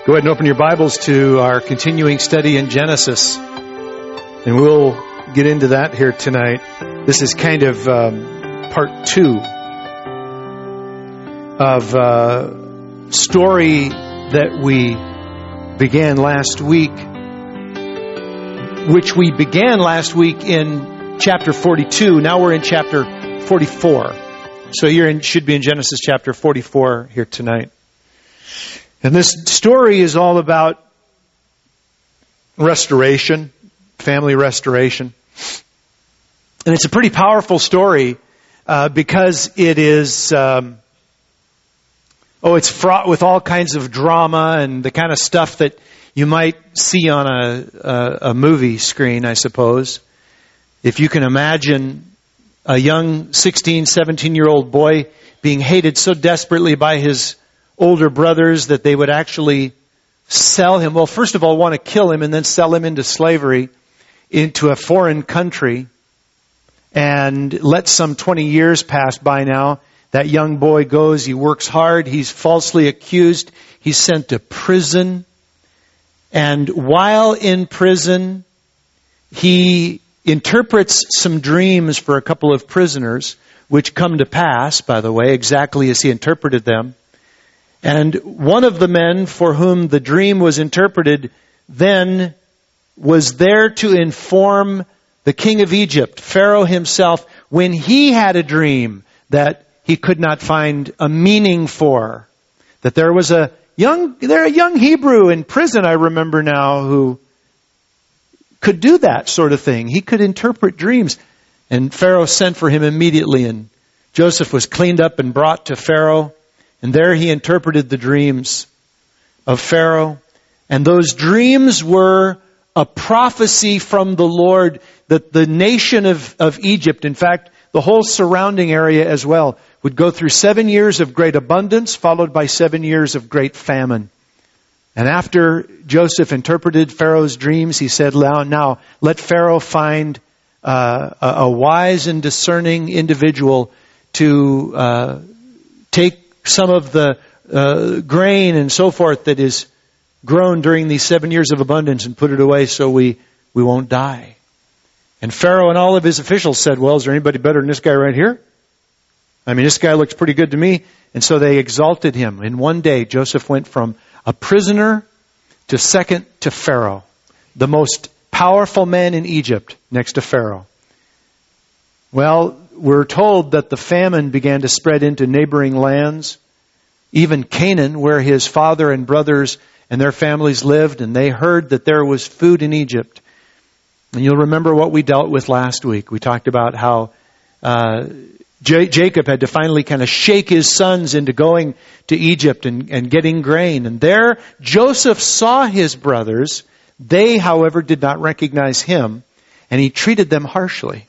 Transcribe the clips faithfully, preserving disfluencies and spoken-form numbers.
Go ahead and open your Bibles to our continuing study in Genesis. And we'll get into that here tonight. This is kind of um, part two of a story that we began last week, which we began last week in chapter forty-two. Now we're in chapter forty-four. So you're in, should be in Genesis chapter forty-four here tonight. And this story is all about restoration, family restoration. And it's a pretty powerful story uh, because it is, um, oh, it's fraught with all kinds of drama and the kind of stuff that you might see on a, a, a movie screen, I suppose. If you can imagine a young sixteen, seventeen-year-old boy being hated so desperately by his older brothers that they would actually sell him. Well, first of all, want to kill him and then sell him into slavery into a foreign country. And let some twenty years pass by now. That young boy goes, he works hard, he's falsely accused, he's sent to prison. And while in prison, he interprets some dreams for a couple of prisoners, which come to pass, by the way, exactly as he interpreted them. And one of the men for whom the dream was interpreted then was there to inform the king of Egypt, Pharaoh himself, when he had a dream that he could not find a meaning for. That there was a young, there a young Hebrew in prison, I remember now, who could do that sort of thing. He could interpret dreams. And Pharaoh sent for him immediately, and Joseph was cleaned up and brought to Pharaoh. And there he interpreted the dreams of Pharaoh. And those dreams were a prophecy from the Lord that the nation of, of Egypt, in fact, the whole surrounding area as well, would go through seven years of great abundance, followed by seven years of great famine. And after Joseph interpreted Pharaoh's dreams, he said, now let Pharaoh find uh, a, a wise and discerning individual to uh, take some of the uh, grain and so forth that is grown during these seven years of abundance and put it away so we, we won't die. And Pharaoh and all of his officials said, well, is there anybody better than this guy right here? I mean, this guy looks pretty good to me. And so they exalted him. In one day, Joseph went from a prisoner to second to Pharaoh, the most powerful man in Egypt next to Pharaoh. Well, we're told that the famine began to spread into neighboring lands, even Canaan, where his father and brothers and their families lived, and they heard that there was food in Egypt. And you'll remember what we dealt with last week. We talked about how uh, J- Jacob had to finally kind of shake his sons into going to Egypt and, and getting grain. And there Joseph saw his brothers. They, however, did not recognize him, and he treated them harshly,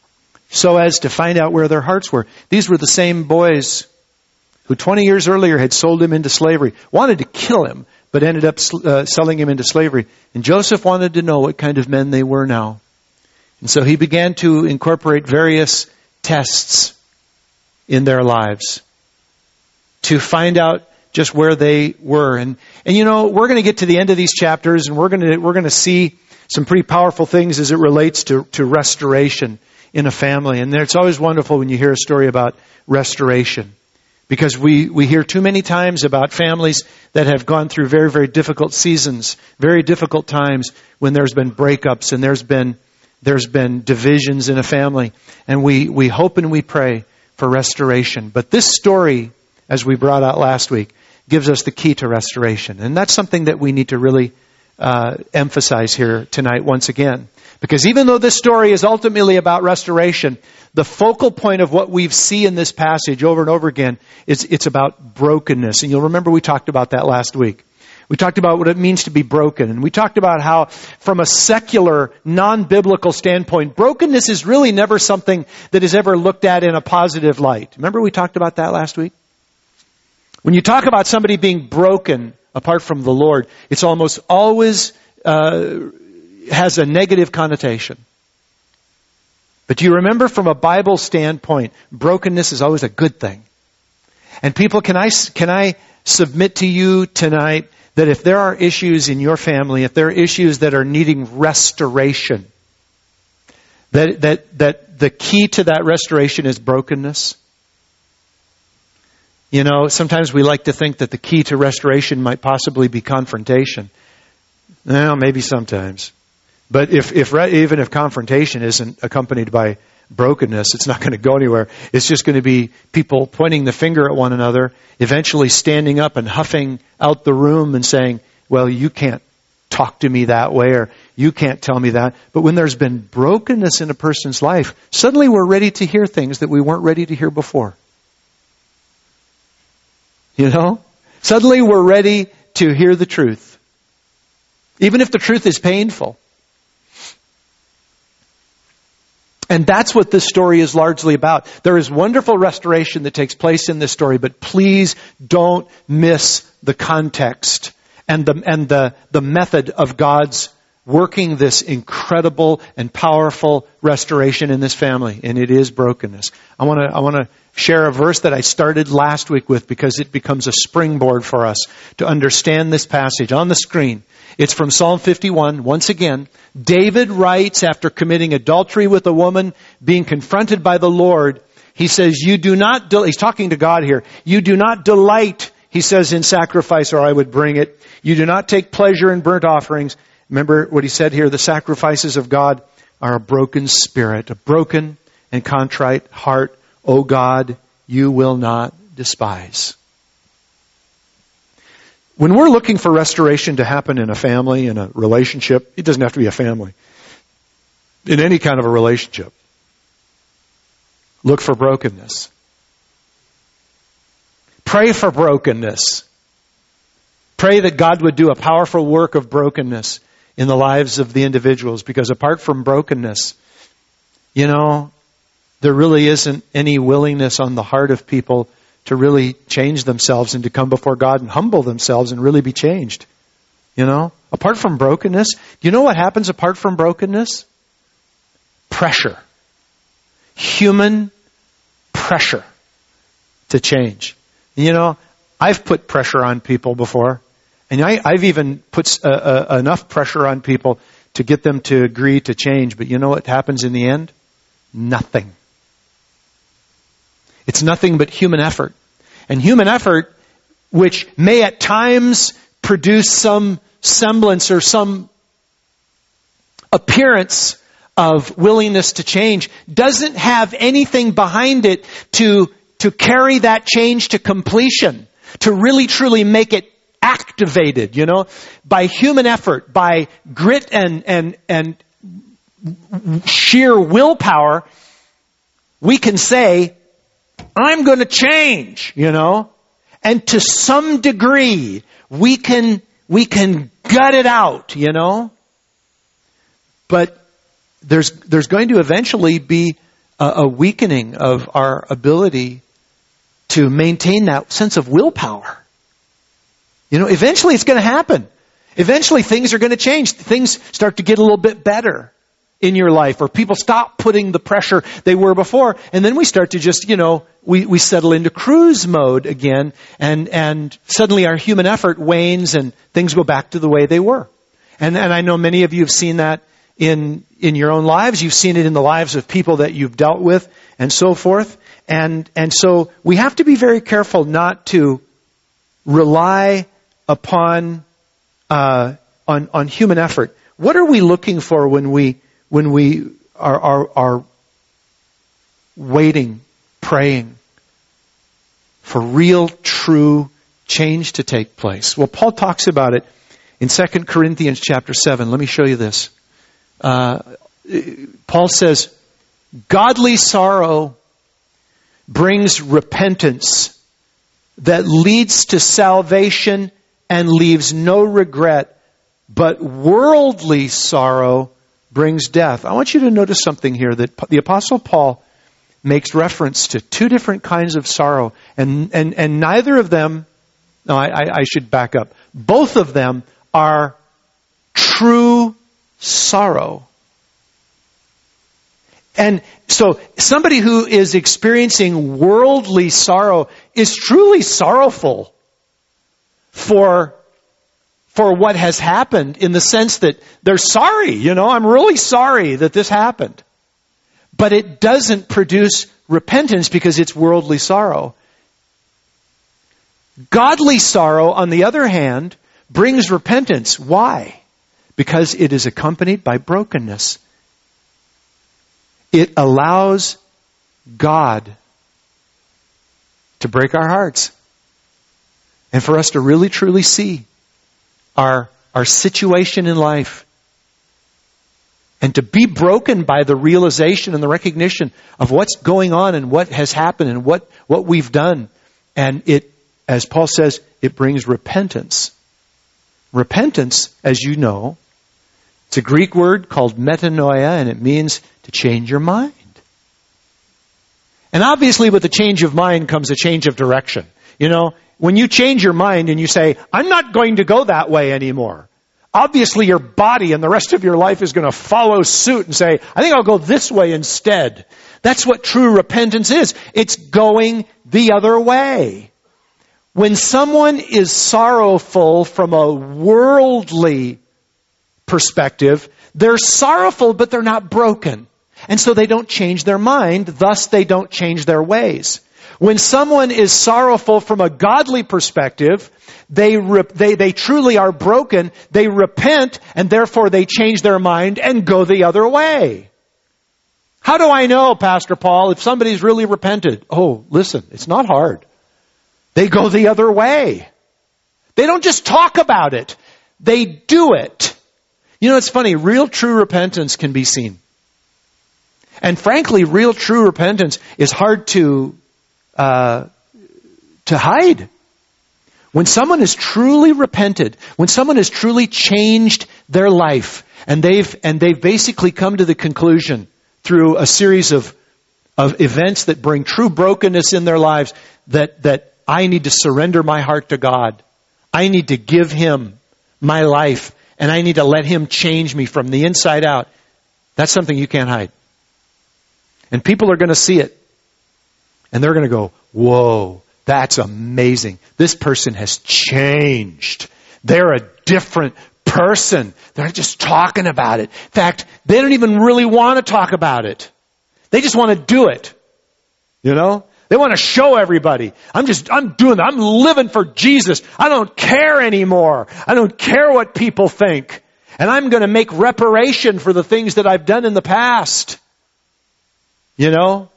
so as to find out where their hearts were. These were the same boys who twenty years earlier had sold him into slavery, wanted to kill him, but ended up uh, selling him into slavery. And Joseph wanted to know what kind of men they were now. And so he began to incorporate various tests in their lives to find out just where they were. And, and you know, we're going to get to the end of these chapters, and we're going to, we're going to see some pretty powerful things as it relates to, to restoration in a family. And it's always wonderful when you hear a story about restoration, because we, we hear too many times about families that have gone through very, very difficult seasons, very difficult times when there's been breakups and there's been there's been divisions in a family. And we, we hope and we pray for restoration. But this story, as we brought out last week, gives us the key to restoration. And that's something that we need to really uh, emphasize here tonight once again. Because even though this story is ultimately about restoration, the focal point of what we see in this passage over and over again is it's about brokenness. And you'll remember we talked about that last week. We talked about what it means to be broken. And we talked about how, from a secular, non-biblical standpoint, brokenness is really never something that is ever looked at in a positive light. Remember we talked about that last week? When you talk about somebody being broken apart from the Lord, it's almost always uh, has a negative connotation. But do you remember, from a Bible standpoint, brokenness is always a good thing. And people, can I, can I submit to you tonight that if there are issues in your family, if there are issues that are needing restoration, that, that, that the key to that restoration is brokenness? You know, sometimes we like to think that the key to restoration might possibly be confrontation. Well, maybe sometimes. But if, if even if confrontation isn't accompanied by brokenness, it's not going to go anywhere. It's just going to be people pointing the finger at one another, eventually standing up and huffing out the room and saying, well, you can't talk to me that way, or you can't tell me that. But when there's been brokenness in a person's life, suddenly we're ready to hear things that we weren't ready to hear before. You know? Suddenly we're ready to hear the truth. Even if the truth is painful. And that's what this story is largely about. There is wonderful restoration that takes place in this story, but please don't miss the context and the and the, the method of God's working this incredible and powerful restoration in this family. And it is brokenness. I want to I want to share a verse that I started last week with, because it becomes a springboard for us to understand this passage. On the screen, it's from Psalm fifty-one. Once again, David writes after committing adultery with a woman, being confronted by the Lord. He says, you do not, del-, he's talking to God here. You do not delight, he says, in sacrifice, or I would bring it. You do not take pleasure in burnt offerings. Remember what he said here, the sacrifices of God are a broken spirit, a broken and contrite heart. O God, you will not despise. When we're looking for restoration to happen in a family, in a relationship, it doesn't have to be a family, in any kind of a relationship, look for brokenness. Pray for brokenness. Pray that God would do a powerful work of brokenness in the lives of the individuals, because apart from brokenness, you know, there really isn't any willingness on the heart of people to really change themselves and to come before God and humble themselves and really be changed. You know, apart from brokenness, do you know what happens apart from brokenness? Pressure. Human pressure to change. You know, I've put pressure on people before, and I, I've even put uh, uh, enough pressure on people to get them to agree to change. But you know what happens in the end? Nothing. It's nothing but human effort. And human effort, which may at times produce some semblance or some appearance of willingness to change, doesn't have anything behind it to, to carry that change to completion, to really truly make it activated, you know, by human effort, by grit and, and, and sheer willpower. We can say, I'm going to change, you know, and to some degree we can, we can gut it out, you know, but there's, there's going to eventually be a, a weakening of our ability to maintain that sense of willpower. You know, eventually it's going to happen. Eventually things are going to change. Things start to get a little bit better in your life, or people stop putting the pressure they were before, and then we start to just, you know, we, we settle into cruise mode again, and, and suddenly our human effort wanes and things go back to the way they were. And, and I know many of you have seen that in, in your own lives. You've seen it in the lives of people that you've dealt with and so forth. And, and so we have to be very careful not to rely upon, uh, on, on human effort. What are we looking for when we When we are, are, are waiting, praying for real, true change to take place? Well, Paul talks about it in Second Corinthians chapter seven. Let me show you this. Uh, Paul says, godly sorrow brings repentance that leads to salvation and leaves no regret, but worldly sorrow brings death. I want you to notice something here, that the Apostle Paul makes reference to two different kinds of sorrow, and and, and neither of them, no, I, I should back up. Both of them are true sorrow. And so somebody who is experiencing worldly sorrow is truly sorrowful for, for what has happened, in the sense that they're sorry. You know, I'm really sorry that this happened. But it doesn't produce repentance because it's worldly sorrow. Godly sorrow, on the other hand, brings repentance. Why? Because it is accompanied by brokenness. It allows God to break our hearts. And for us to really truly see our, our situation in life. And to be broken by the realization and the recognition of what's going on and what has happened and what, what we've done. And it, as Paul says, it brings repentance. Repentance, as you know, it's a Greek word called metanoia, and it means to change your mind. And obviously with a change of mind comes a change of direction. You know, when you change your mind and you say, I'm not going to go that way anymore, obviously your body and the rest of your life is going to follow suit and say, I think I'll go this way instead. That's what true repentance is. It's going the other way. When someone is sorrowful from a worldly perspective, they're sorrowful, but they're not broken. And so they don't change their mind, thus they don't change their ways. When someone is sorrowful from a godly perspective, they, re- they, they truly are broken, they repent, and therefore they change their mind and go the other way. How do I know, Pastor Paul, if somebody's really repented? Oh, listen, it's not hard. They go the other way. They don't just talk about it. They do it. You know, it's funny. Real true repentance can be seen. And frankly, real true repentance is hard to, uh, to hide. When someone is truly repented, when someone has truly changed their life, and they've, and they've basically come to the conclusion through a series of, of events that bring true brokenness in their lives, that, that I need to surrender my heart to God. I need to give Him my life, and I need to let Him change me from the inside out. That's something you can't hide. And people are going to see it. And they're going to go, whoa, that's amazing. This person has changed. They're a different person. They're just talking about it. In fact, they don't even really want to talk about it. They just want to do it. You know? They want to show everybody. I'm just, I'm doing that. I'm living for Jesus. I don't care anymore. I don't care what people think. And I'm going to make reparation for the things that I've done in the past. You know?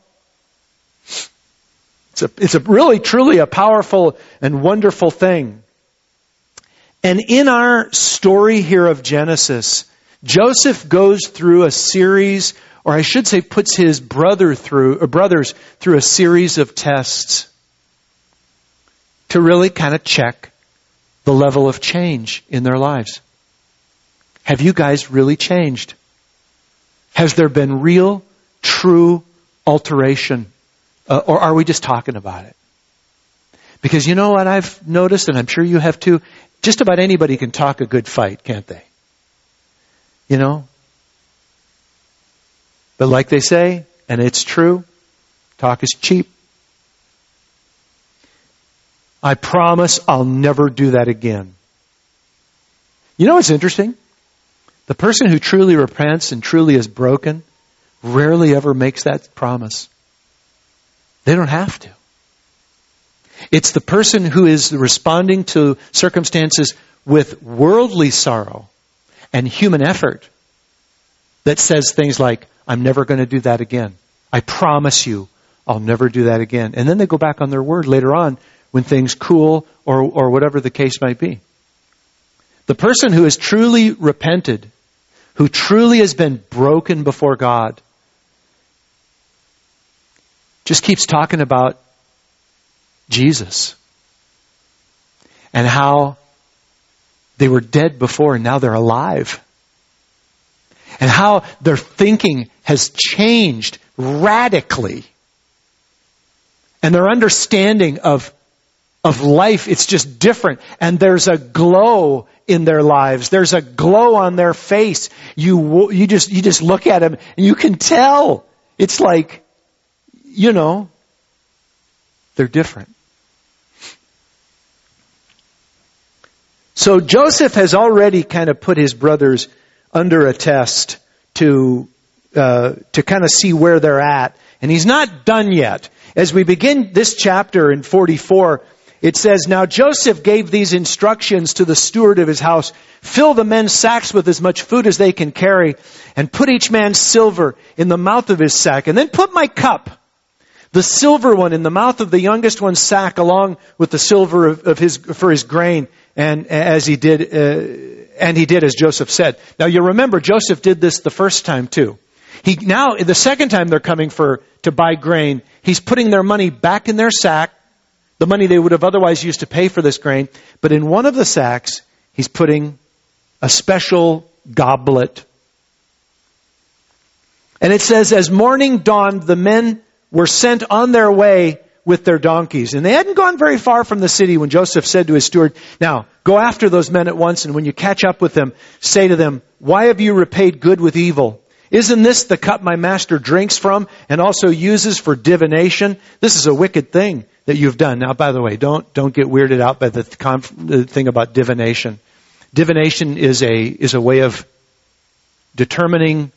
It's a, it's a really, truly a powerful and wonderful thing. And in our story here of Genesis, Joseph goes through a series, or I should say puts his brother through, or brothers through a series of tests to really kind of check the level of change in their lives. Have you guys really changed? Has there been real, true alteration? Uh, or are we just talking about it? Because you know what I've noticed, and I'm sure you have too, just about anybody can talk a good fight, can't they? You know? But like they say, and it's true, talk is cheap. I promise I'll never do that again. You know what's interesting? The person who truly repents and truly is broken rarely ever makes that promise. They don't have to. It's the person who is responding to circumstances with worldly sorrow and human effort that says things like, I'm never going to do that again. I promise you, I'll never do that again. And then they go back on their word later on when things cool or, or whatever the case might be. The person who has truly repented, who truly has been broken before God, just keeps talking about Jesus and how they were dead before and now they're alive. And how their thinking has changed radically. And their understanding of, of life, it's just different. And there's a glow in their lives. There's a glow on their face. You, you just, you just look at them and you can tell. It's like, you know, they're different. So Joseph has already kind of put his brothers under a test to uh, to kind of see where they're at. And he's not done yet. As we begin this chapter in forty-four, it says, "Now Joseph gave these instructions to the steward of his house. Fill the men's sacks with as much food as they can carry, and put each man's silver in the mouth of his sack. And then put my cup, the silver one, in the mouth of the youngest one's sack, along with the silver of, of his for his grain." And as he did, uh, and he did as Joseph said. Now you remember, Joseph did this the first time too. He now, the second time they're coming for to buy grain, he's putting their money back in their sack, the money they would have otherwise used to pay for this grain. But in one of the sacks, he's putting a special goblet. And it says, as morning dawned, the men were sent on their way with their donkeys. And they hadn't gone very far from the city when Joseph said to his steward, "Now, go after those men at once, and when you catch up with them, say to them, 'Why have you repaid good with evil? Isn't this the cup my master drinks from and also uses for divination? This is a wicked thing that you've done.'" Now, by the way, don't don't get weirded out by the, conf- the thing about divination. Divination is a is a way of determining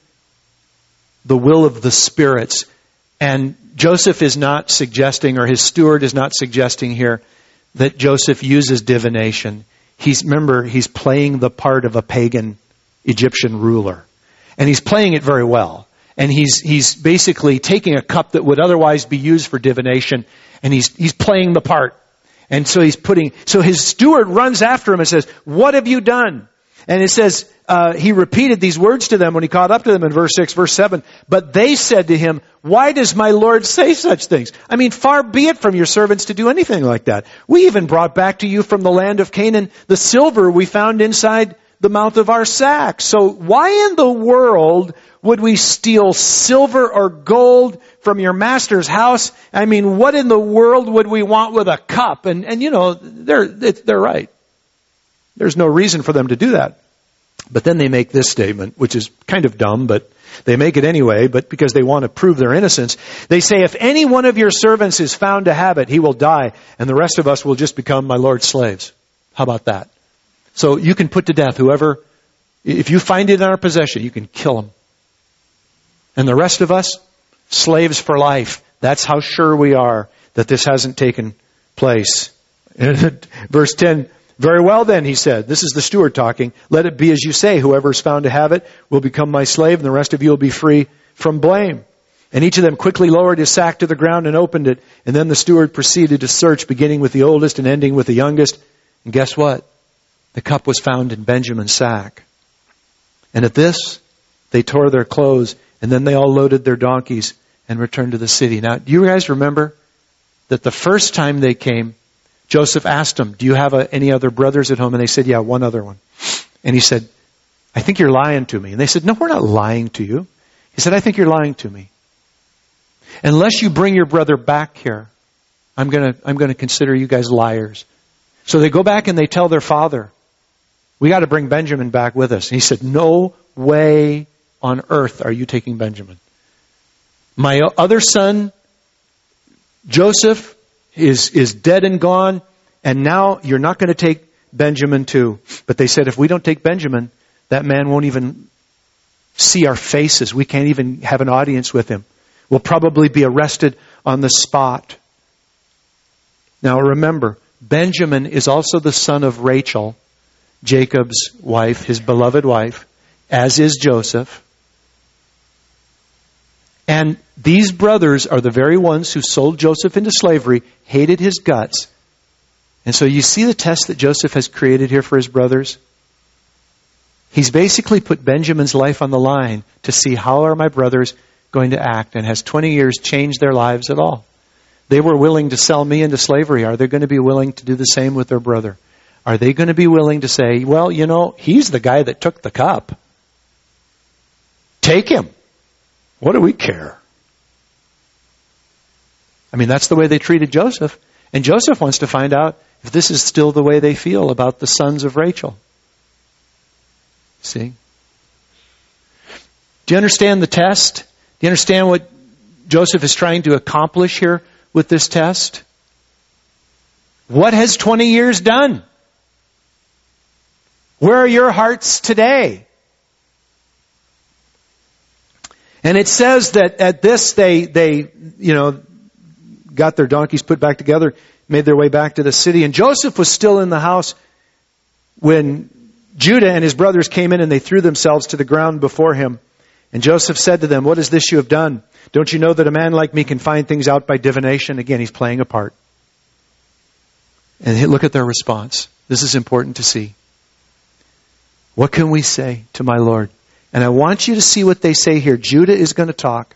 the will of the spirits. And Joseph is not suggesting, or his steward is not suggesting here, that Joseph uses divination. He's, remember, he's playing the part of a pagan Egyptian ruler. And he's playing it very well. And he's he's basically taking a cup that would otherwise be used for divination, and he's he's playing the part. And so he's putting, so his steward runs after him and says, "What have you done?" And it says, uh, he repeated these words to them when he caught up to them in verse six, verse seven. "But they said to him, 'Why does my Lord say such things?' I mean, far be it from your servants to do anything like that. We even brought back to you from the land of Canaan the silver we found inside the mouth of our sack. So why in the world would we steal silver or gold from your master's house? I mean, what in the world would we want with a cup?" And, and you know, they're, they're right. There's no reason for them to do that. But then they make this statement, which is kind of dumb, but they make it anyway, but because they want to prove their innocence. They say, "If any one of your servants is found to have it, he will die, and the rest of us will just become my Lord's slaves." How about that? So you can put to death whoever, if you find it in our possession, you can kill him. And the rest of us, slaves for life. That's how sure we are that this hasn't taken place. Verse ten, "Very well then," he said. This is the steward talking. "Let it be as you say. Whoever is found to have it will become my slave, and the rest of you will be free from blame." And each of them quickly lowered his sack to the ground and opened it. And then the steward proceeded to search, beginning with the oldest and ending with the youngest. And guess what? The cup was found in Benjamin's sack. And at this, they tore their clothes, and then they all loaded their donkeys and returned to the city. Now, do you guys remember that the first time they came, Joseph asked them, "Do you have a, any other brothers at home?" And they said, "Yeah, one other one." And he said, "I think you're lying to me." And they said, "No, we're not lying to you." He said, "I think you're lying to me. Unless you bring your brother back here, I'm going to I'm going to consider you guys liars." So they go back and they tell their father, "We got to bring Benjamin back with us." And he said, "No way on earth are you taking Benjamin. My other son, Joseph, is, is dead and gone, and now you're not going to take Benjamin too." But they said, "If we don't take Benjamin, that man won't even see our faces. We can't even have an audience with him. We'll probably be arrested on the spot." Now remember, Benjamin is also the son of Rachel, Jacob's wife, his beloved wife, as is Joseph. And these brothers are the very ones who sold Joseph into slavery, hated his guts. And so you see the test that Joseph has created here for his brothers? He's basically put Benjamin's life on the line to see how are my brothers going to act, and has twenty years changed their lives at all? They were willing to sell me into slavery. Are they going to be willing to do the same with their brother? Are they going to be willing to say, "Well, you know, he's the guy that took the cup. Take him. What do we care?" I mean, that's the way they treated Joseph. And Joseph wants to find out if this is still the way they feel about the sons of Rachel. See? Do you understand the test? Do you understand what Joseph is trying to accomplish here with this test? What has twenty years done? Where are your hearts today? And it says that at this they, they, you know, got their donkeys put back together, made their way back to the city. And Joseph was still in the house when Judah and his brothers came in and they threw themselves to the ground before him. And Joseph said to them, "What is this you have done? Don't you know that a man like me can find things out by divination?" Again, he's playing a part. And look at their response. This is important to see. What can we say to my Lord? And I want you to see what they say here. Judah is going to talk.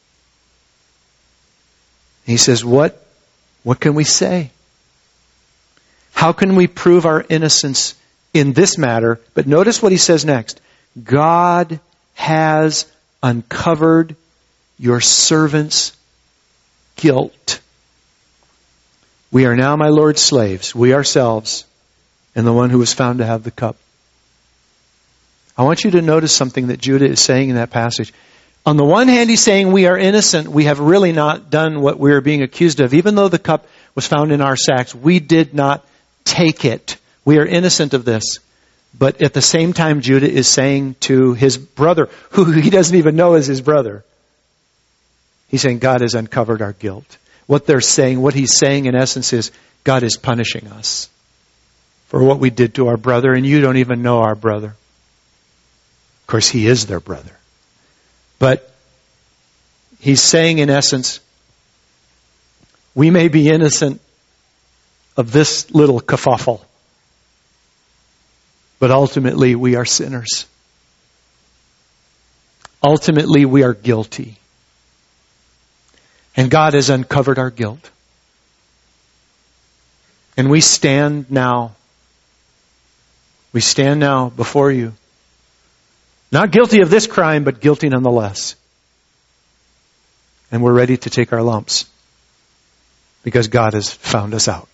He says, what, what can we say? How can we prove our innocence in this matter? But notice what he says next. God has uncovered your servant's guilt. We are now my Lord's slaves, we ourselves, and the one who was found to have the cup. I want you to notice something that Judah is saying in that passage. On the one hand, he's saying we are innocent. We have really not done what we are being accused of. Even though the cup was found in our sacks, we did not take it. We are innocent of this. But at the same time, Judah is saying to his brother, who he doesn't even know is his brother, he's saying God has uncovered our guilt. What they're saying, what he's saying in essence is God is punishing us for what we did to our brother, and you don't even know our brother. Of course, he is their brother. But he's saying in essence, we may be innocent of this little kerfuffle, but ultimately we are sinners. Ultimately we are guilty. And God has uncovered our guilt. And we stand now, we stand now before you. Not guilty of this crime, but guilty nonetheless. And we're ready to take our lumps. Because God has found us out.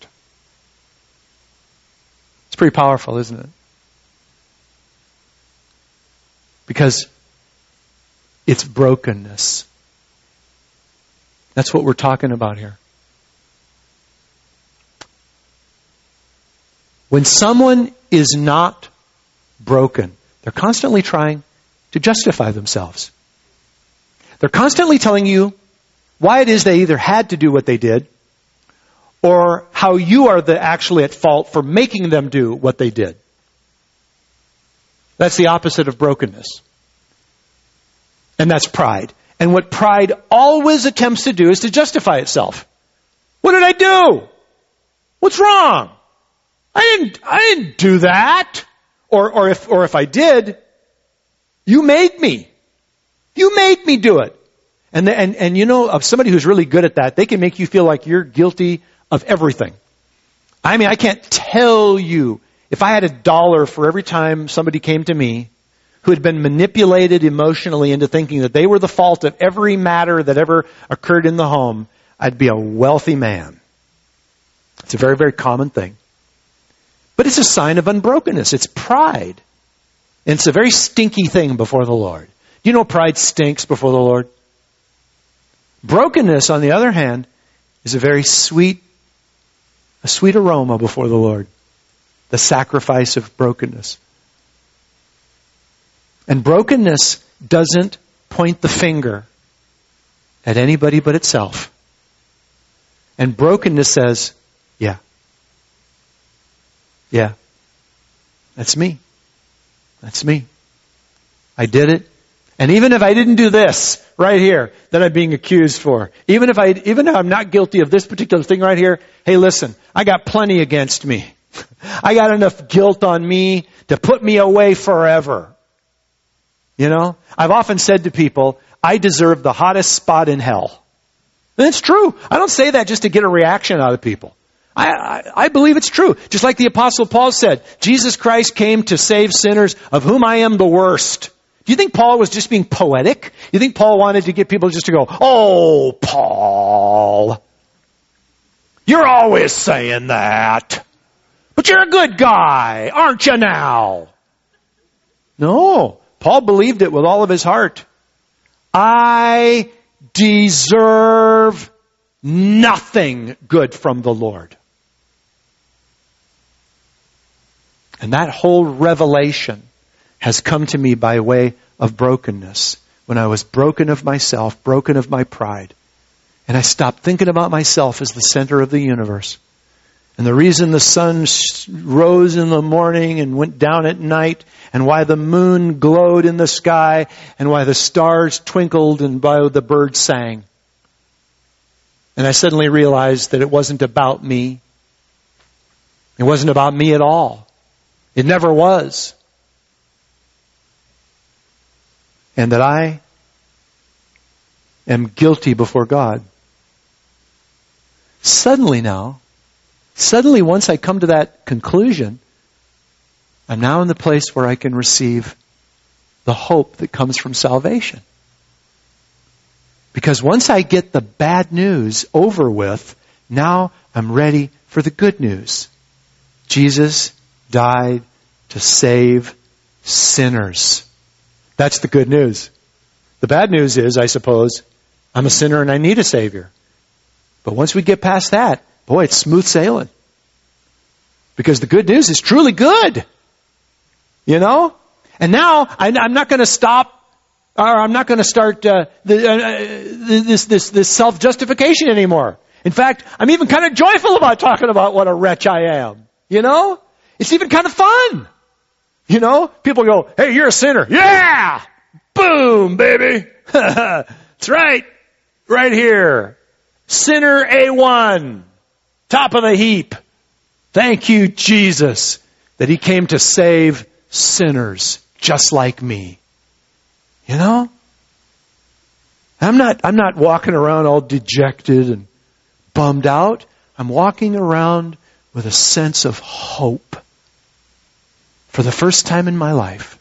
It's pretty powerful, isn't it? Because it's brokenness. That's what we're talking about here. When someone is not broken, they're constantly trying to justify themselves. They're constantly telling you why it is they either had to do what they did, or how you are the actually at fault for making them do what they did. That's the opposite of brokenness. And that's pride. And what pride always attempts to do is to justify itself. What did I do? What's wrong? I didn't, I didn't do that. Or, or if, or if I did, you made me. You made me do it. And, the, and, and you know, of somebody who's really good at that, they can make you feel like you're guilty of everything. I mean, I can't tell you, if I had a dollar for every time somebody came to me who had been manipulated emotionally into thinking that they were the fault of every matter that ever occurred in the home, I'd be a wealthy man. It's a very, very common thing. But it's a sign of unbrokenness. It's pride. And it's a very stinky thing before the Lord. Do you know pride stinks before the Lord? Brokenness, on the other hand, is a very sweet, a sweet aroma before the Lord. The sacrifice of brokenness. And brokenness doesn't point the finger at anybody but itself. And brokenness says, yeah. Yeah. That's me. That's me. I did it. And even if I didn't do this right here that I'm being accused for, even if I, even if I'm not guilty of this particular thing right here, hey, listen, I got plenty against me. I got enough guilt on me to put me away forever. You know, I've often said to people, I deserve the hottest spot in hell. And it's true. I don't say that just to get a reaction out of people. I, I, I believe it's true. Just like the Apostle Paul said, Jesus Christ came to save sinners, of whom I am the worst. Do you think Paul was just being poetic? You think Paul wanted to get people just to go, oh, Paul, you're always saying that. But you're a good guy, aren't you now? No. Paul believed it with all of his heart. I deserve nothing good from the Lord. And that whole revelation has come to me by way of brokenness. When I was broken of myself, broken of my pride. And I stopped thinking about myself as the center of the universe. And the reason the sun rose in the morning and went down at night, and why the moon glowed in the sky, and why the stars twinkled and why the birds sang. And I suddenly realized that it wasn't about me. It wasn't about me at all. It never was. And that I am guilty before God. Suddenly now, suddenly once I come to that conclusion, I'm now in the place where I can receive the hope that comes from salvation. Because once I get the bad news over with, now I'm ready for the good news. Jesus died to save sinners. That's the good news. The bad news is, I suppose, I'm a sinner and I need a Savior. But once we get past that, boy, it's smooth sailing. Because the good news is truly good. You know? And now, I, I'm not going to stop, or I'm not going to start uh, the, uh, this, this, this self-justification anymore. In fact, I'm even kind of joyful about talking about what a wretch I am. You know? It's even kind of fun. You know? People go, hey, you're a sinner. Yeah! Boom, baby. That's right. Right here. Sinner A one. Top of the heap. Thank you, Jesus, that He came to save sinners just like me. You know? I'm not, I'm not walking around all dejected and bummed out. I'm walking around with a sense of hope. For the first time in my life.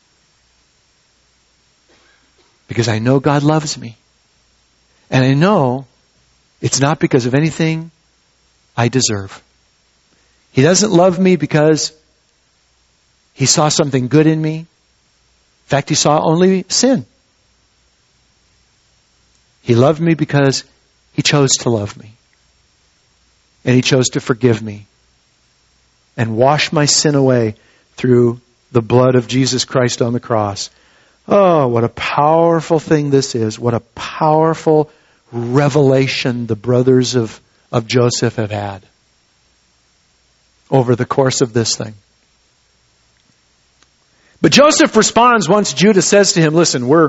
Because I know God loves me. And I know it's not because of anything I deserve. He doesn't love me because He saw something good in me. In fact, He saw only sin. He loved me because He chose to love me. And He chose to forgive me. And wash my sin away through the blood of Jesus Christ on the cross. Oh, what a powerful thing this is. What a powerful revelation the brothers of, of Joseph have had over the course of this thing. But Joseph responds once Judah says to him, listen, we're,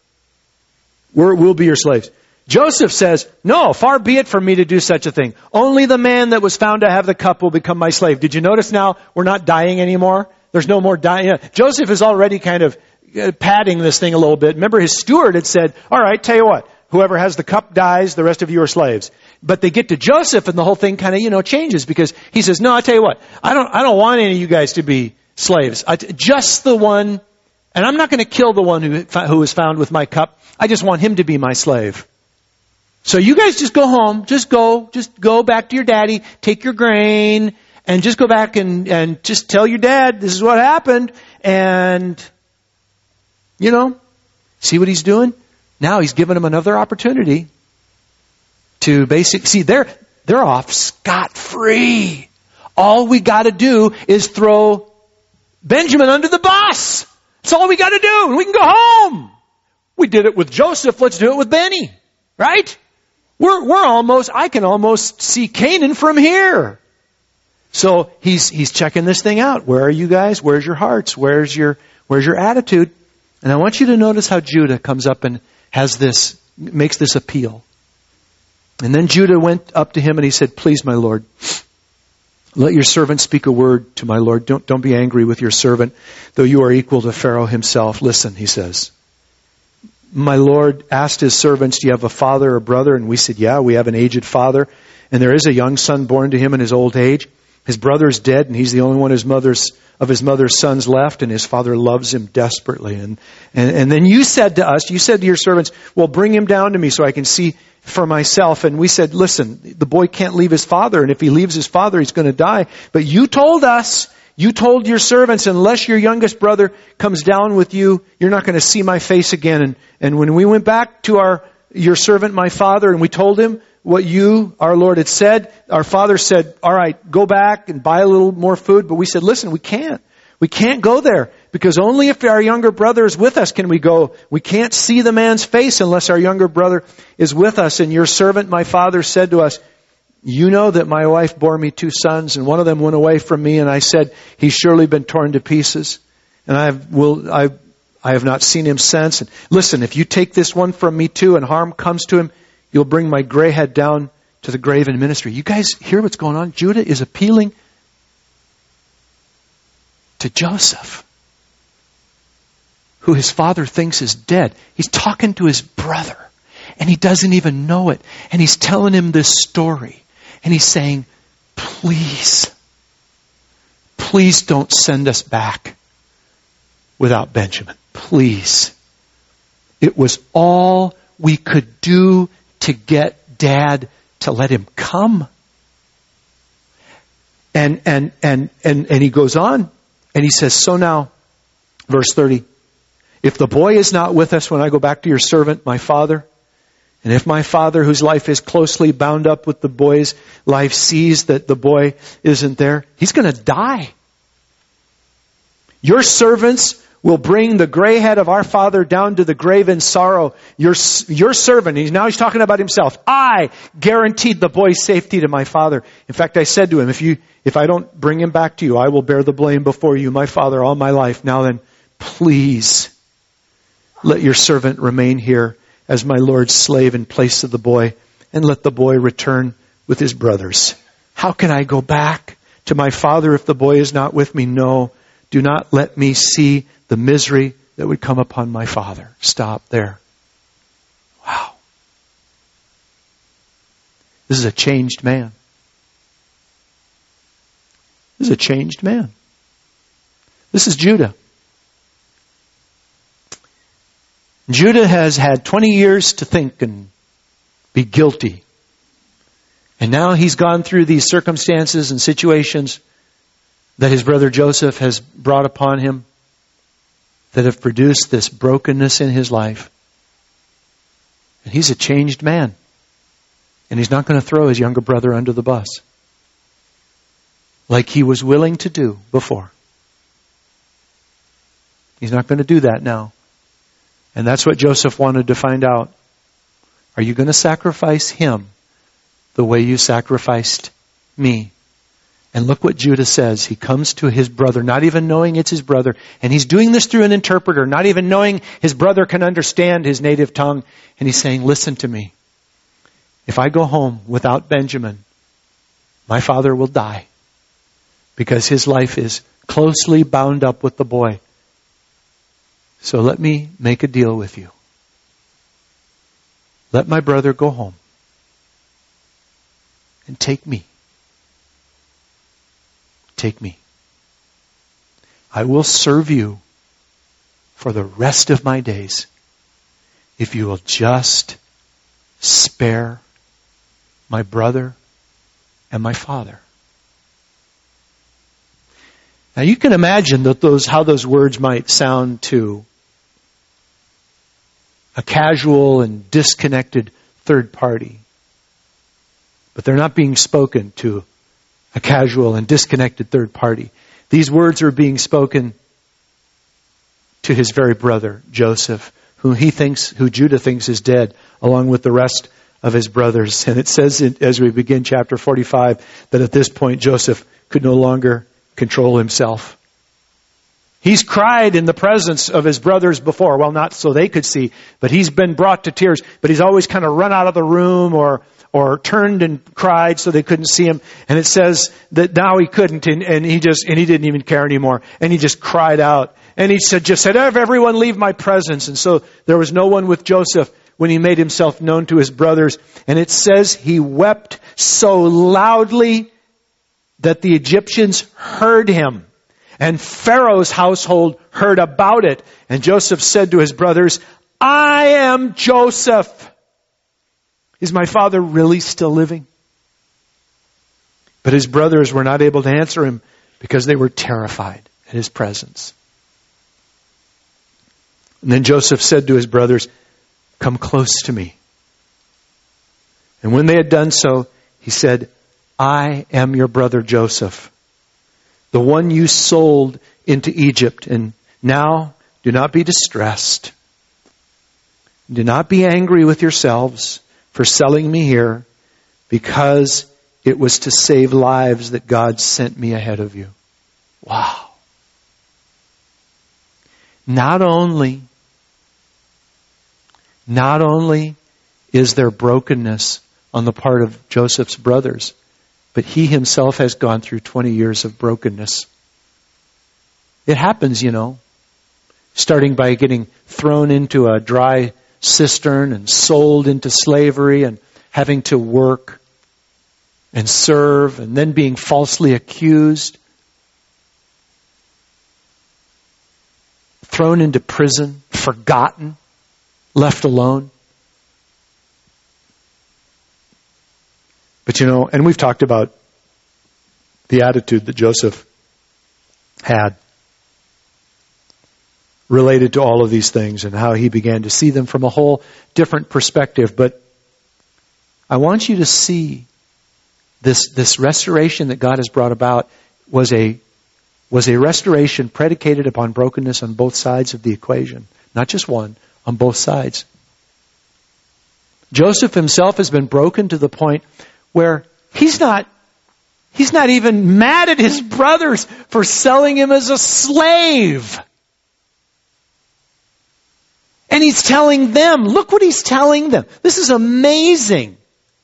we're, we'll be your slaves. Joseph says, no, far be it from me to do such a thing. Only the man that was found to have the cup will become my slave. Did you notice now we're not dying anymore? There's no more dying. Joseph is already kind of padding this thing a little bit. Remember, his steward had said, all right, tell you what, whoever has the cup dies, the rest of you are slaves. But they get to Joseph and the whole thing kind of, you know, changes because he says, no, I tell you what, I don't, I don't want any of you guys to be slaves. I, just the one, and I'm not going to kill the one who, who was found with my cup. I just want him to be my slave. So you guys just go home, just go, just go back to your daddy, take your grain, and just go back and, and just tell your dad this is what happened. And, you know, see what he's doing? Now he's given him another opportunity to basically, see, they're, they're off scot-free. All we got to do is throw Benjamin under the bus. That's all we got to do. And we can go home. We did it with Joseph. Let's do it with Benny. Right? We're, we're almost, I can almost see Canaan from here. So he's, he's checking this thing out. Where are you guys? Where's your hearts? Where's your, where's your attitude? And I want you to notice how Judah comes up and has this, makes this appeal. And then Judah went up to him and he said, please, my Lord, let your servant speak a word to my Lord. Don't, don't be angry with your servant, though you are equal to Pharaoh himself. Listen, he says. My Lord asked his servants, do you have a father or brother? And we said, yeah, we have an aged father. And there is a young son born to him in his old age. His brother is dead, and he's the only one his mother's, of his mother's sons left, and his father loves him desperately. And, and, and then you said to us, you said to your servants, well, bring him down to me so I can see for myself. And we said, listen, the boy can't leave his father, and if he leaves his father, he's going to die. But you told us, you told your servants, unless your youngest brother comes down with you, you're not going to see my face again. And, and when we went back to our your servant, my father? And we told him what you, our Lord, had said. Our father said, all right, go back and buy a little more food. But we said, listen, we can't. We can't go there because only if our younger brother is with us can we go. We can't see the man's face unless our younger brother is with us. And your servant, my father, said to us, you know that my wife bore me two sons, and one of them went away from me, and I said, he's surely been torn to pieces. And I will, I, I have not seen him since. And listen, if you take this one from me too, and harm comes to him, you'll bring my gray head down to the grave in ministry. You guys hear what's going on? Judah is appealing to Joseph, who his father thinks is dead. He's talking to his brother, and he doesn't even know it. And he's telling him this story. And he's saying, please, please don't send us back without Benjamin. Please. It was all we could do to get Dad to let him come. And, and, and, and, and he goes on. And he says, so now, verse thirty, if the boy is not with us when I go back to your servant, my father, and if my father, whose life is closely bound up with the boy's life, sees that the boy isn't there, he's going to die. Your servants will bring the gray head of our father down to the grave in sorrow. Your, your servant, he's, now he's talking about himself. I guaranteed the boy's safety to my father. In fact, I said to him, if you, if I don't bring him back to you, I will bear the blame before you, my father, all my life. Now then, please let your servant remain here as my Lord's slave in place of the boy, and let the boy return with his brothers. How can I go back to my father if the boy is not with me? No, do not let me see the misery that would come upon my father. Stop there. Wow. This is a changed man. This is a changed man. This is Judah. Judah has had twenty years to think and be guilty. And now he's gone through these circumstances and situations that his brother Joseph has brought upon him that have produced this brokenness in his life. And he's a changed man. And he's not going to throw his younger brother under the bus like he was willing to do before. He's not going to do that now. And that's what Joseph wanted to find out. Are you going to sacrifice him the way you sacrificed me? And look what Judah says. He comes to his brother, not even knowing it's his brother. And he's doing this through an interpreter, not even knowing his brother can understand his native tongue. And he's saying, listen to me. If I go home without Benjamin, my father will die because his life is closely bound up with the boy. So let me make a deal with you. Let my brother go home and take me. Take me. I will serve you for the rest of my days if you will just spare my brother and my father. Now you can imagine that those how those words might sound to a casual and disconnected third party. But they're not being spoken to a casual and disconnected third party. These words are being spoken to his very brother, Joseph, who he thinks, who Judah thinks is dead, along with the rest of his brothers. And it says in, as we begin chapter forty-five, that at this point Joseph could no longer control himself. He's cried in the presence of his brothers before. Well, not so they could see, but he's been brought to tears. But he's always kind of run out of the room or or turned and cried so they couldn't see him. And it says that now he couldn't, and, and he just and he didn't even care anymore. And he just cried out. And he said, just said, everyone leave my presence. And so there was no one with Joseph when he made himself known to his brothers. And it says he wept so loudly that the Egyptians heard him. And Pharaoh's household heard about it. And Joseph said to his brothers, I am Joseph. Is my father really still living? But his brothers were not able to answer him because they were terrified at his presence. And then Joseph said to his brothers, come close to me. And when they had done so, he said, I am your brother Joseph, the one you sold into Egypt. And now do not be distressed. Do not be angry with yourselves for selling me here, because it was to save lives that God sent me ahead of you. Wow. Not only, not only is there brokenness on the part of Joseph's brothers, but he himself has gone through twenty years of brokenness. It happens, you know, starting by getting thrown into a dry cistern and sold into slavery and having to work and serve and then being falsely accused, thrown into prison, forgotten, left alone. But you know, and we've talked about the attitude that Joseph had related to all of these things and how he began to see them from a whole different perspective. But I want you to see this, this restoration that God has brought about was a, was a restoration predicated upon brokenness on both sides of the equation. Not just one, on both sides. Joseph himself has been broken to the point where he's not, he's not even mad at his brothers for selling him as a slave. And he's telling them, look what he's telling them. This is amazing.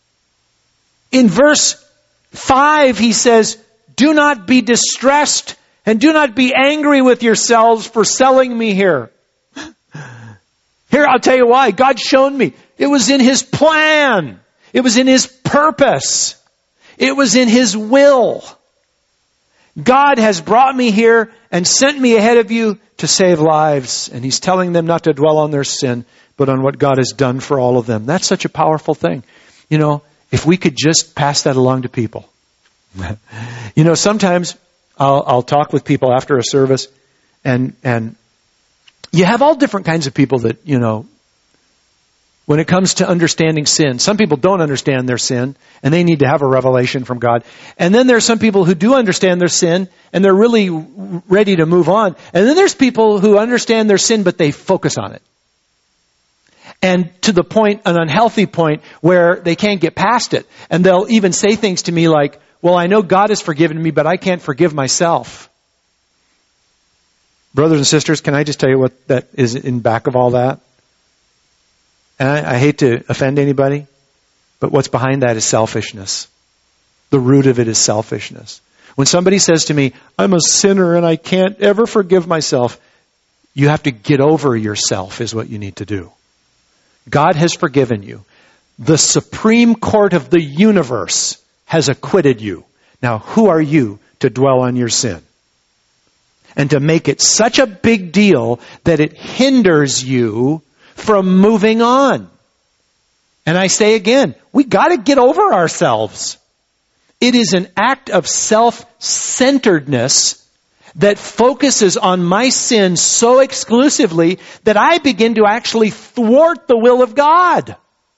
In verse five, he says, do not be distressed and do not be angry with yourselves for selling me here. Here, I'll tell you why. God's shown me. It was in His plan. It was in His purpose. It was in His will. God has brought me here and sent me ahead of you to save lives. And He's telling them not to dwell on their sin, but on what God has done for all of them. That's such a powerful thing. You know, if we could just pass that along to people. You know, sometimes I'll, I'll talk with people after a service, and, and you have all different kinds of people that, you know, when it comes to understanding sin, some people don't understand their sin and they need to have a revelation from God. And then there are some people who do understand their sin and they're really ready to move on. And then there's people who understand their sin, but they focus on it. And to the point, an unhealthy point where they can't get past it. And they'll even say things to me like, well, I know God has forgiven me, but I can't forgive myself. Brothers and sisters, can I just tell you what that is in back of all that? And I, I hate to offend anybody, but what's behind that is selfishness. The root of it is selfishness. When somebody says to me, I'm a sinner and I can't ever forgive myself, you have to get over yourself is what you need to do. God has forgiven you. The Supreme Court of the universe has acquitted you. Now, who are you to dwell on your sin? And to make it such a big deal that it hinders you from moving on. And I say again, we got to get over ourselves. It is an act of self-centeredness that focuses on my sin so exclusively that I begin to actually thwart the will of God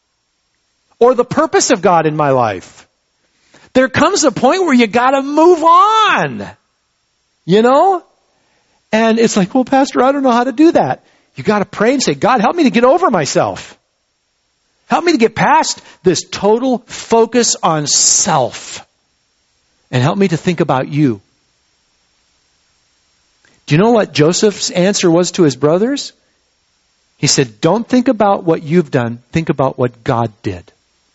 or the purpose of God in my life. There comes a point where you got to move on. You know? And it's like, well, Pastor, I don't know how to do that. You got to pray and say, God, help me to get over myself. Help me to get past this total focus on self. And help me to think about you. Do you know what Joseph's answer was to his brothers? He said, don't think about what you've done. Think about what God did.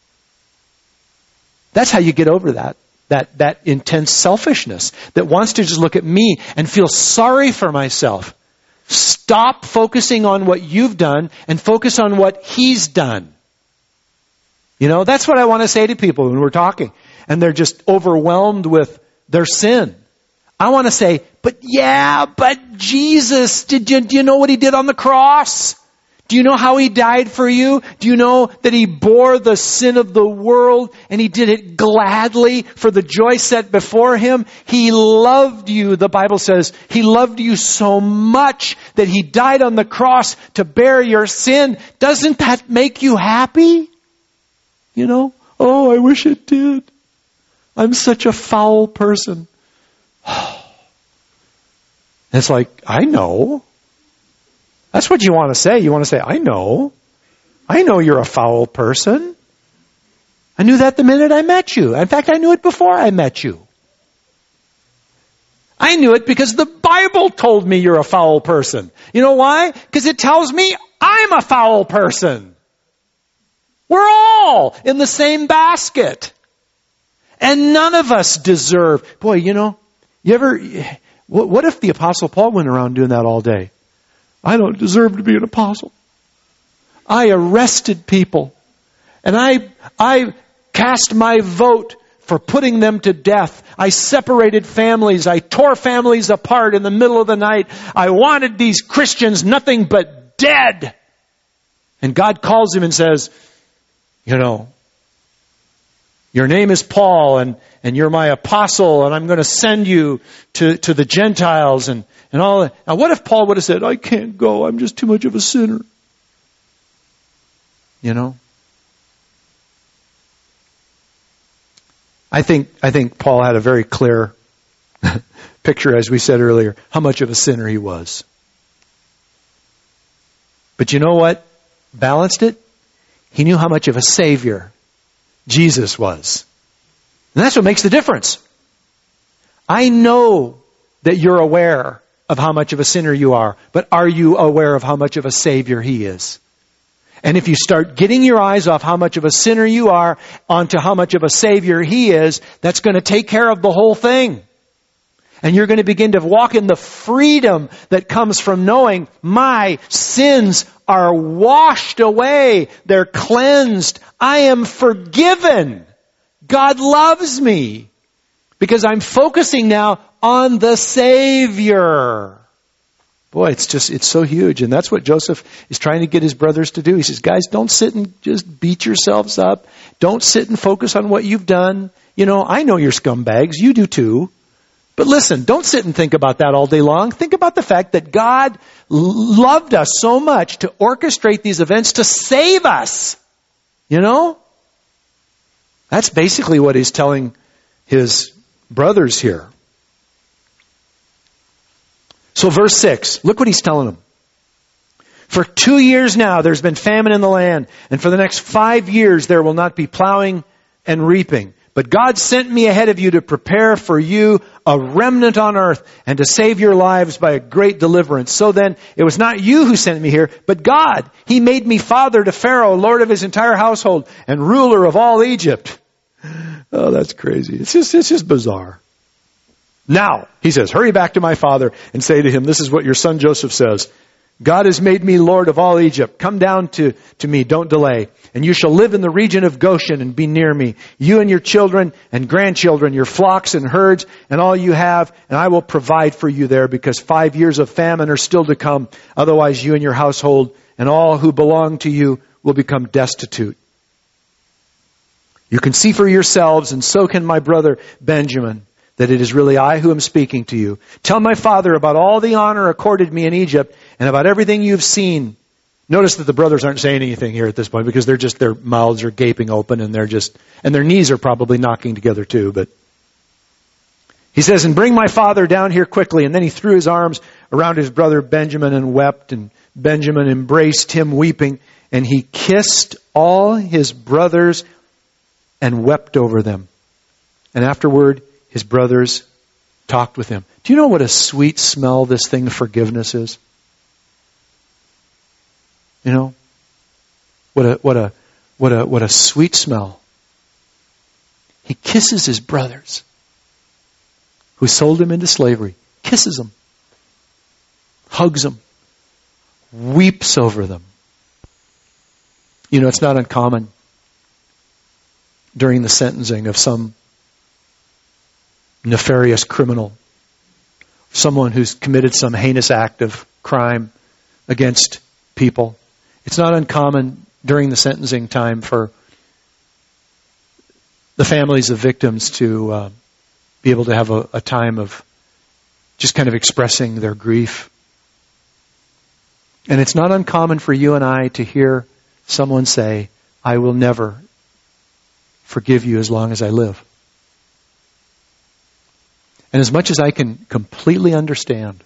That's how you get over that. That, that intense selfishness that wants to just look at me and feel sorry for myself. Stop focusing on what you've done and focus on what He's done. You know, that's what I want to say to people when we're talking and they're just overwhelmed with their sin. I want to say, but yeah, but Jesus, did you, do you know what He did on the cross? Do you know how He died for you? Do you know that He bore the sin of the world and He did it gladly for the joy set before Him? He loved you, the Bible says. He loved you so much that He died on the cross to bear your sin. Doesn't that make you happy? You know? Oh, I wish it did. I'm such a foul person. It's like, I know. That's what you want to say. You want to say, I know. I know you're a foul person. I knew that the minute I met you. In fact, I knew it before I met you. I knew it because the Bible told me you're a foul person. You know why? Because it tells me I'm a foul person. We're all in the same basket. And none of us deserve. Boy, you know, you ever, what if the Apostle Paul went around doing that all day? I don't deserve to be an apostle. I arrested people. And I, I cast my vote for putting them to death. I separated families. I tore families apart in the middle of the night. I wanted these Christians nothing but dead. And God calls him and says, you know, your name is Paul and, and you're my apostle and I'm going to send you to, to the Gentiles and, and all that. Now what if Paul would have said, I can't go. I'm just too much of a sinner. You know? I think, I think Paul had a very clear picture, as we said earlier, how much of a sinner he was. But you know what balanced it? He knew how much of a Savior Jesus was. And that's what makes the difference. I know that you're aware of how much of a sinner you are, but are you aware of how much of a Savior He is? And if you start getting your eyes off how much of a sinner you are onto how much of a Savior He is, that's going to take care of the whole thing. And you're going to begin to walk in the freedom that comes from knowing my sins are washed away. They're cleansed. I am forgiven. God loves me because I'm focusing now on the Savior. Boy, it's just, it's so huge. And that's what Joseph is trying to get his brothers to do. He says, guys, don't sit and just beat yourselves up. Don't sit and focus on what you've done. You know, I know you're scumbags. You do too. But listen, don't sit and think about that all day long. Think about the fact that God loved us so much to orchestrate these events to save us. You know? That's basically what he's telling his brothers here. So verse six, look what he's telling them. For two years now there's been famine in the land, and for the next five years there will not be plowing and reaping. But God sent me ahead of you to prepare for you a remnant on earth and to save your lives by a great deliverance. So then, it was not you who sent me here, but God. He made me father to Pharaoh, lord of his entire household, and ruler of all Egypt. Oh, that's crazy. It's just, it's just bizarre. Now, he says, hurry back to my father and say to him, this is what your son Joseph says. God has made me Lord of all Egypt. Come down to, to me, don't delay. And you shall live in the region of Goshen and be near me. You and your children and grandchildren, your flocks and herds and all you have. And I will provide for you there because five years of famine are still to come. Otherwise you and your household and all who belong to you will become destitute. You can see for yourselves, and so can my brother Benjamin, that it is really I who am speaking to you. Tell my father about all the honor accorded me in Egypt and about everything you've seen. Notice that the brothers aren't saying anything here at this point because they're just, their mouths are gaping open and they're just, and their knees are probably knocking together too. But he says, and bring my father down here quickly. And then he threw his arms around his brother Benjamin and wept, and Benjamin embraced him weeping, and he kissed all his brothers and wept over them. And afterward, his brothers talked with him. Do you know what a sweet smell this thing forgiveness is? You know? What a what a what a what a sweet smell. He kisses his brothers who sold him into slavery. Kisses them. Hugs them. Weeps over them. You know, it's not uncommon during the sentencing of some nefarious criminal, someone who's committed some heinous act of crime against people. It's not uncommon during the sentencing time for the families of victims to uh, be able to have a, a time of just kind of expressing their grief. And it's not uncommon for you and I to hear someone say, I will never forgive you as long as I live. And as much as I can completely understand,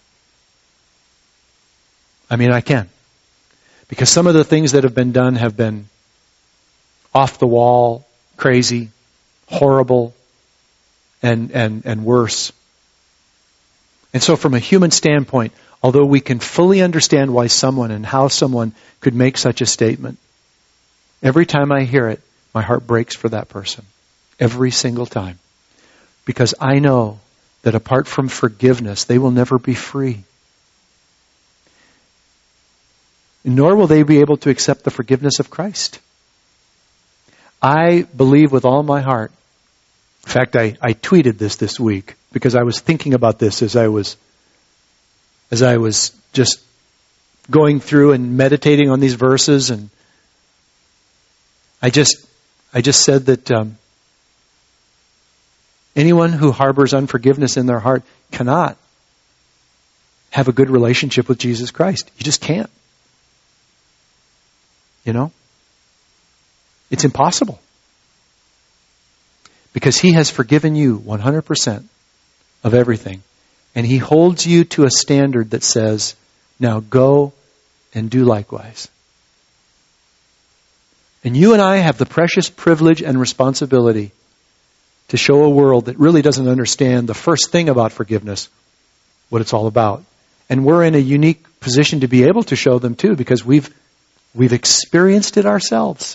I mean, I can. Because some of the things that have been done have been off the wall, crazy, horrible, and, and, and worse. And so from a human standpoint, although we can fully understand why someone and how someone could make such a statement, every time I hear it, my heart breaks for that person. Every single time. Because I know that apart from forgiveness, they will never be free. Nor will they be able to accept the forgiveness of Christ. I believe with all my heart. In fact, I, I tweeted this this week because I was thinking about this as I was as I was just going through and meditating on these verses, and I just I just said that um, anyone who harbors unforgiveness in their heart cannot have a good relationship with Jesus Christ. You just can't. You know? It's impossible. Because He has forgiven you one hundred percent of everything. And He holds you to a standard that says, now go and do likewise. And you and I have the precious privilege and responsibility to show a world that really doesn't understand the first thing about forgiveness, what it's all about. And we're in a unique position to be able to show them too, because we've we've experienced it ourselves.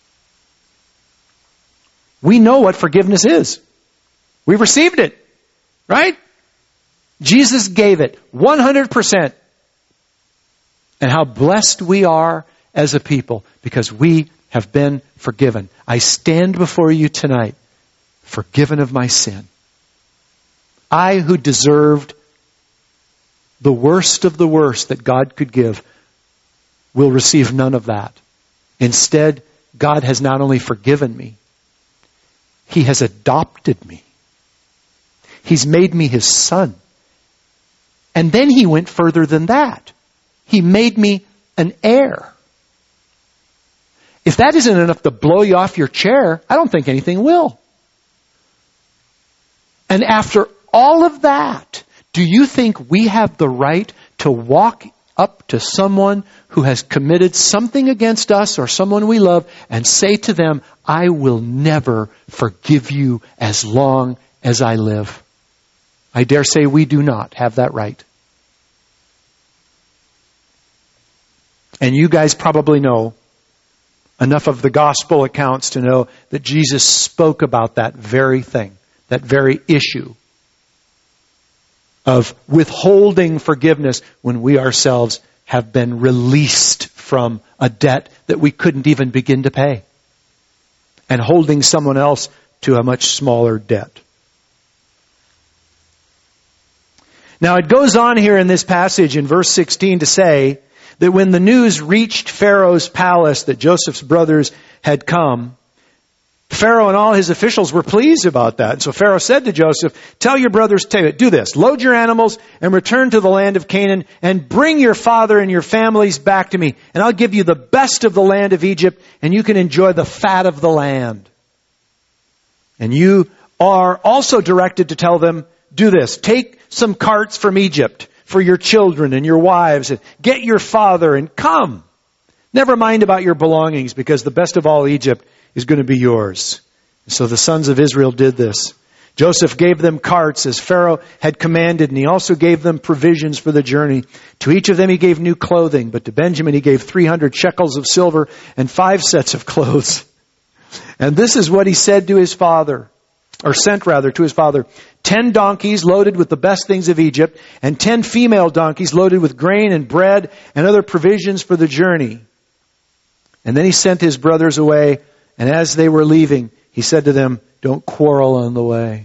We know what forgiveness is. We've received it, right? Jesus gave it one hundred percent. And how blessed we are as a people because we have been forgiven. I stand before you tonight, forgiven of my sin. I, who deserved the worst of the worst that God could give, will receive none of that. Instead, God has not only forgiven me, He has adopted me. He's made me His son. And then He went further than that. He made me an heir. If that isn't enough to blow you off your chair, I don't think anything will. And after all of that, do you think we have the right to walk up to someone who has committed something against us or someone we love and say to them, I will never forgive you as long as I live? I dare say we do not have that right. And you guys probably know enough of the gospel accounts to know that Jesus spoke about that very thing, that very issue of withholding forgiveness when we ourselves have been released from a debt that we couldn't even begin to pay, and holding someone else to a much smaller debt. Now it goes on here in this passage in verse sixteen to say that when the news reached Pharaoh's palace that Joseph's brothers had come, Pharaoh and all his officials were pleased about that. And so Pharaoh said to Joseph, tell your brothers, do this, load your animals and return to the land of Canaan and bring your father and your families back to me. And I'll give you the best of the land of Egypt and you can enjoy the fat of the land. And you are also directed to tell them, do this, take some carts from Egypt for your children and your wives, and get your father and come. Never mind about your belongings, because the best of all Egypt is going to be yours. And so the sons of Israel did this. Joseph gave them carts as Pharaoh had commanded, and he also gave them provisions for the journey. To each of them he gave new clothing, but to Benjamin he gave three hundred shekels of silver and five sets of clothes. And this is what he said to his father, or sent rather to his father. Ten donkeys loaded with the best things of Egypt, and ten female donkeys loaded with grain and bread and other provisions for the journey. And then he sent his brothers away, and as they were leaving, he said to them, don't quarrel on the way.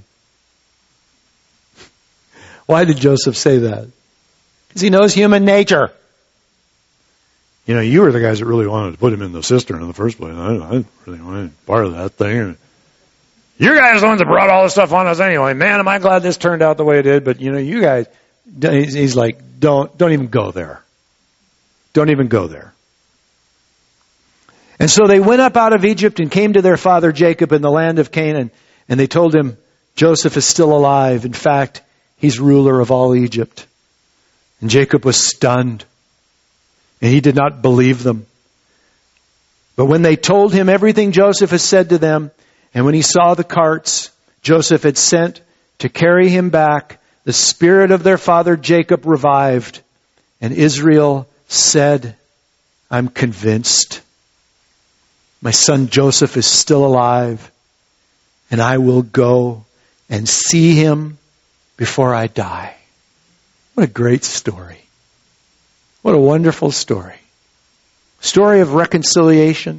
Why did Joseph say that? Because he knows human nature. You know, you were the guys that really wanted to put him in the cistern in the first place. I, I really wanted part of that thing. You guys are the ones that brought all this stuff on us anyway. Man, am I glad this turned out the way it did. But, you know, you guys, he's like, don't, don't even go there. Don't even go there. And so they went up out of Egypt and came to their father Jacob in the land of Canaan. And they told him, Joseph is still alive. In fact, he's ruler of all Egypt. And Jacob was stunned. And he did not believe them. But when they told him everything Joseph had said to them, and when he saw the carts Joseph had sent to carry him back, the spirit of their father Jacob revived. And Israel said, I'm convinced my son Joseph is still alive, and I will go and see him before I die. What a great story. What a wonderful story. Story of reconciliation.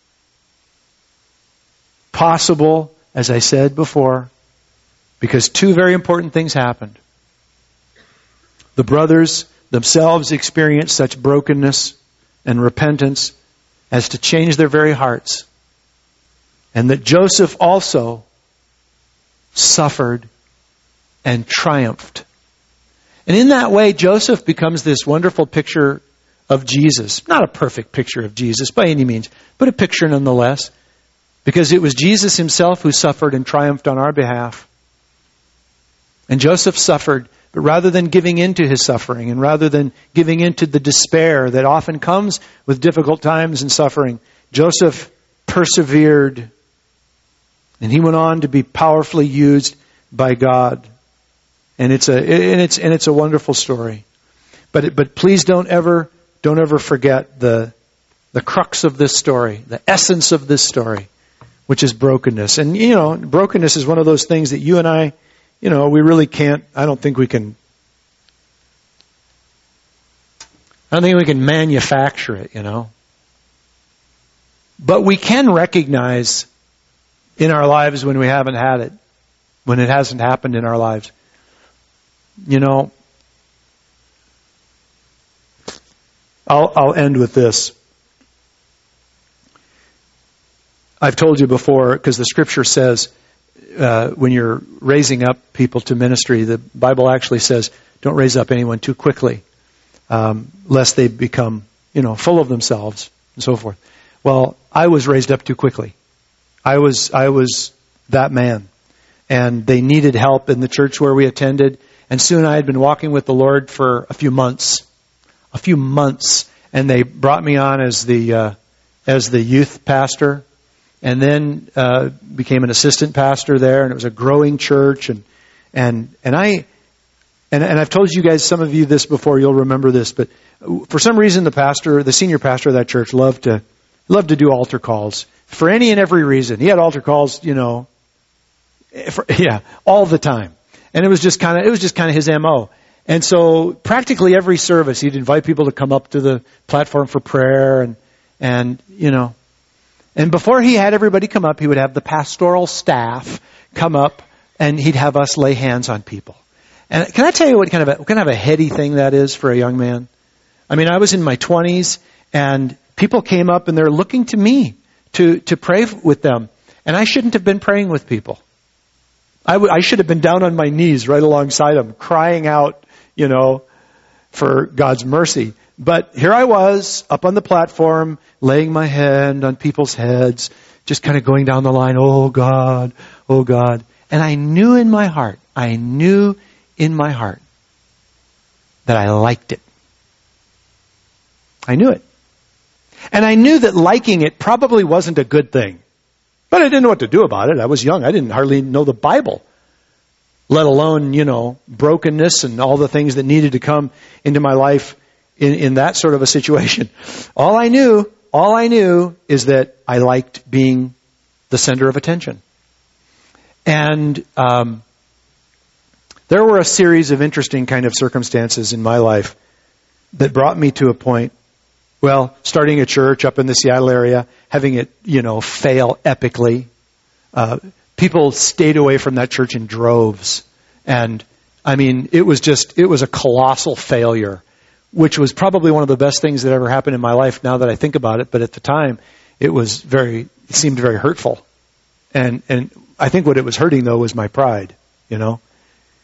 Possible, as I said before, because two very important things happened. The brothers themselves experienced such brokenness and repentance as to change their very hearts. And that Joseph also suffered and triumphed. And in that way, Joseph becomes this wonderful picture of Jesus. Not a perfect picture of Jesus by any means, but a picture nonetheless. Because it was Jesus himself who suffered and triumphed on our behalf. And Joseph suffered, but rather than giving in to his suffering, and rather than giving in to the despair that often comes with difficult times and suffering, Joseph persevered. And he went on to be powerfully used by God. And it's a and it's and it's a wonderful story. But it, but please don't ever don't ever forget the the crux of this story, the essence of this story, which is brokenness. And you know, brokenness is one of those things that you and I, you know, we really can't. I don't think we can. I don't think we can manufacture it, you know. But we can recognize in our lives when we haven't had it, when it hasn't happened in our lives. You know, I'll, I'll end with this. I've told you before, because the Scripture says uh, when you're raising up people to ministry, the Bible actually says don't raise up anyone too quickly, um, lest they become, you know, full of themselves and so forth. Well, I was raised up too quickly. I was I was that man, and they needed help in the church where we attended. And soon I had been walking with the Lord for a few months, a few months, and they brought me on as the uh, as the youth pastor, and then uh, became an assistant pastor there. And it was a growing church, and and and I and and I've told you guys, some of you, this before. You'll remember this, but for some reason, the pastor, the senior pastor of that church, loved to loved to do altar calls for any and every reason. He had altar calls, you know, for, yeah, all the time. And it was just kind of, it was just kind of his M O. And so practically every service, he'd invite people to come up to the platform for prayer and, and, you know, and before he had everybody come up, he would have the pastoral staff come up and he'd have us lay hands on people. And can I tell you what kind of a, what kind of a heady thing that is for a young man? I mean, I was in my twenties and people came up and they're looking to me to, to pray with them. And I shouldn't have been praying with people. I, w- I should have been down on my knees right alongside them, crying out, you know, for God's mercy. But here I was, up on the platform, laying my hand on people's heads, just kind of going down the line, oh God, oh God. And I knew in my heart, I knew in my heart that I liked it. I knew it. And I knew that liking it probably wasn't a good thing. But I didn't know what to do about it. I was young. I didn't hardly know the Bible, let alone, you know, brokenness and all the things that needed to come into my life in, in that sort of a situation. All I knew, all I knew is that I liked being the center of attention. And um, there were a series of interesting kind of circumstances in my life that brought me to a point. Well, starting a church up in the Seattle area, having it, you know, fail epically. Uh, people stayed away from that church in droves. And, I mean, it was just, it was a colossal failure, which was probably one of the best things that ever happened in my life now that I think about it. But at the time, it was very, it seemed very hurtful. And, and I think what it was hurting, though, was my pride, you know.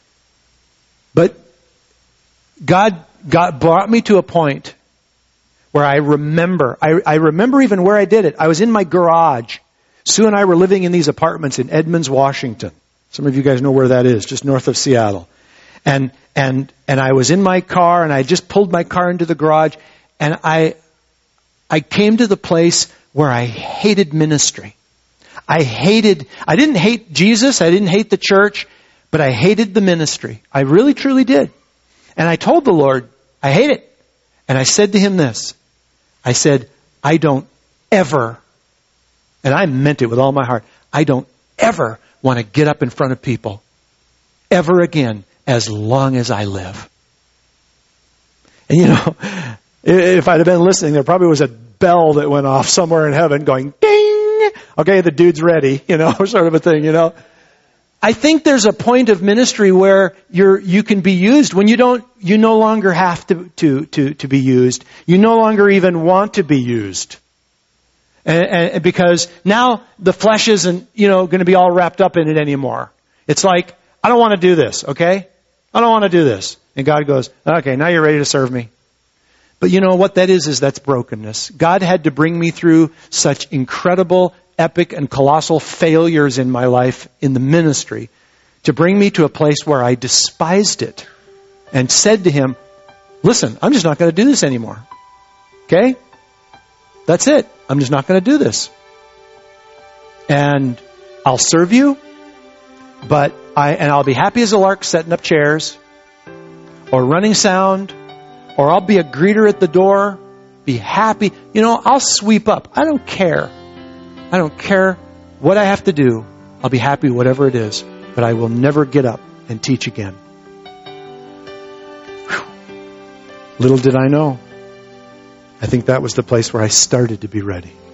But God, God brought me to a point where I remember, I, I remember even where I did it. I was in my garage. Sue and I were living in these apartments in Edmonds, Washington. Some of you guys know where that is, just north of Seattle. And, and, and I was in my car, and I just pulled my car into the garage, and I, I came to the place where I hated ministry. I hated, I didn't hate Jesus, I didn't hate the church, but I hated the ministry. I really, truly did. And I told the Lord, I hate it. And I said to Him this, I said, I don't ever, and I meant it with all my heart, I don't ever want to get up in front of people ever again as long as I live. And you know, if I'd have been listening, there probably was a bell that went off somewhere in heaven going, ding! Okay, the dude's ready, you know, sort of a thing, you know. I think there's a point of ministry where you're, you can be used when you don't, you no longer have to, to, to, to be used. You no longer even want to be used. And, and because now the flesh isn't, you know, going to be all wrapped up in it anymore. It's like, I don't want to do this, okay? I don't want to do this. And God goes, okay, now you're ready to serve me. But you know what that is, is that's brokenness. God had to bring me through such incredible, epic, and colossal failures in my life in the ministry to bring me to a place where I despised it and said to Him, listen, I'm just not going to do this anymore. Okay? That's it. I'm just not going to do this. And I'll serve you, but I, and I'll be happy as a lark setting up chairs or running sound, or I'll be a greeter at the door, be happy. You know, I'll sweep up. I don't care. I don't care what I have to do. I'll be happy whatever it is, but I will never get up and teach again. Whew. Little did I know. I think that was the place where I started to be ready.